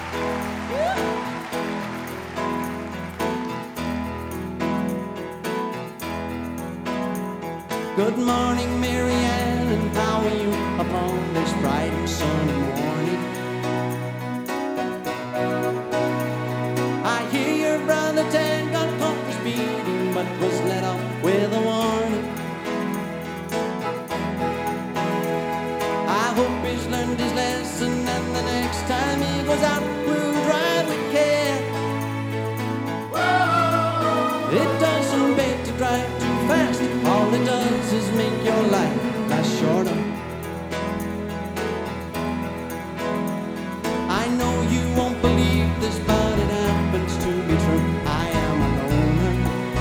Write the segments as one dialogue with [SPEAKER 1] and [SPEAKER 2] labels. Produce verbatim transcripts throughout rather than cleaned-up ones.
[SPEAKER 1] Good morning, Mary Ann, and how are you upon this bright and sunny morning? I hear your brother Ted got caught for speeding, but was let off with a warning. I hope he's learned his lesson, and the next time he goes out, we'll drive with care. It doesn't pay to drive too fast. All it does is make your life last shorter. I know you won't believe this, but it happens to be true. I am a loner.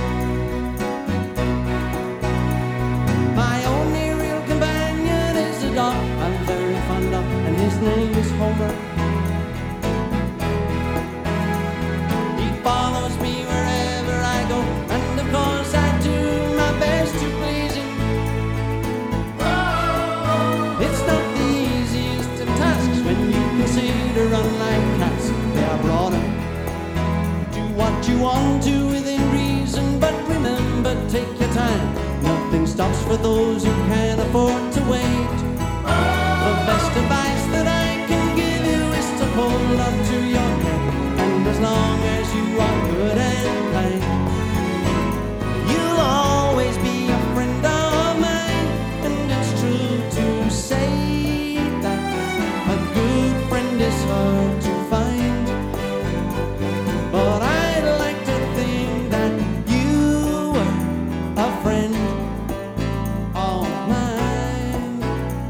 [SPEAKER 1] My only real companion is a dog I'm very fond of, and his name is Homer. He follows me wherever I go, and of course I do my best to please him. It's not the easiest of tasks when you consider, unlike cats, they are broader. Do what you want to within reason, but remember, take your time. Nothing stops for those who can't afford to wait. The best advice that I can give you is to hold on to your head, and as long as you are good and kind, you'll always be a friend of mine. And it's true to say that a good friend is hard to find, but I'd like to think that you were a friend of mine.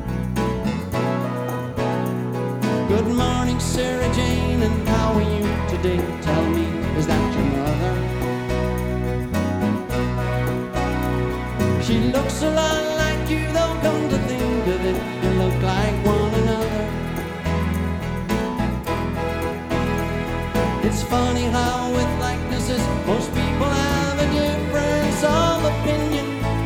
[SPEAKER 1] Good morning, Sarah Jane, and how are you today? Tell me, is that your mother? She looks a lot like you, though, come to think of it, you look like one another. It's funny how with likenesses most people have a difference of opinion.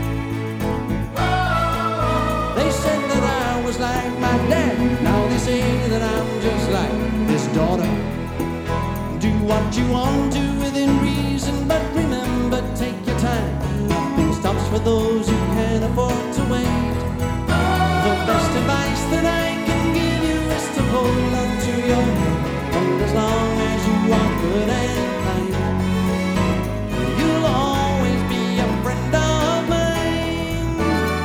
[SPEAKER 1] They said that I was like my dad, now they say that I'm just like his daughter. Do what you want to within reason, but remember, take your time. Nothing stops for those who can't afford to wait. The best advice that I can give you is to hold on to your head, and as long as you are good and kind, you'll always be a friend of mine.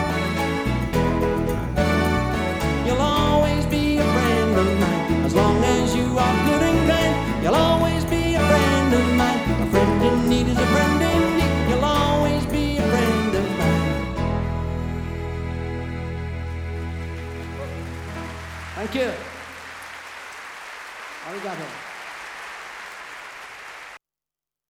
[SPEAKER 1] You'll always be a friend of mine. As long as you are good and kind, you'll always be a friend of mine. A friend in need is a friend indeed. You'll always be a friend of mine. Thank you. Arigato.